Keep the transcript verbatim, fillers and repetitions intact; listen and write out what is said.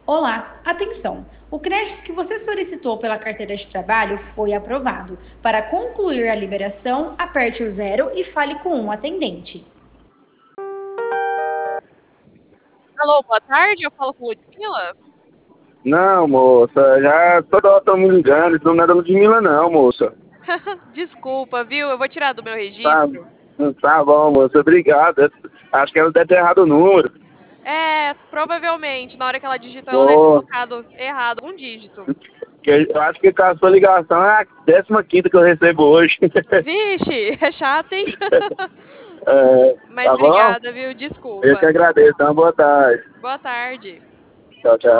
Olá, atenção! O crédito que você solicitou pela carteira de trabalho foi aprovado. Para concluir a liberação, aperte o zero e fale com um atendente. Alô, boa tarde, eu falo com Ludmila? Não, moça, já toda hora estão me ligando, isso não é da Ludmilla não, moça. Desculpa, viu? Eu vou tirar do meu Tá, registro. tá bom, moça, obrigado. Acho que ela deve ter errado o número. É, provavelmente, na hora que ela digitou, ela deve ter Pô, colocado errado um dígito. que- eu acho que a sua ligação é a décima quinta que eu recebo hoje. Vixe, é chato, hein? É, Mas tá bom? obrigada, viu? Eu que Desculpa. agradeço, então boa tarde. Boa tarde. Tchau, tchau.